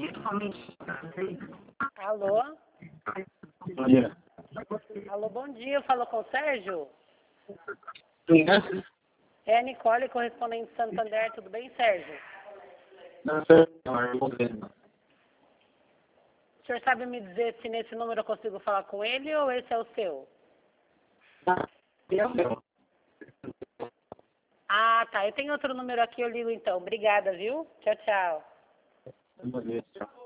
Alô? Bom dia. Alô, bom dia. Eu falo com o Sérgio? Sim, né? É a Nicole, correspondente de Santander. Tudo bem, Sérgio? Não sei, não, eu vou ver. O senhor sabe me dizer se nesse número eu consigo falar com ele ou esse é o seu? Ah, tá. Eu tenho outro número aqui, eu ligo então. Obrigada, viu? Tchau, tchau. Bom dia, tchau.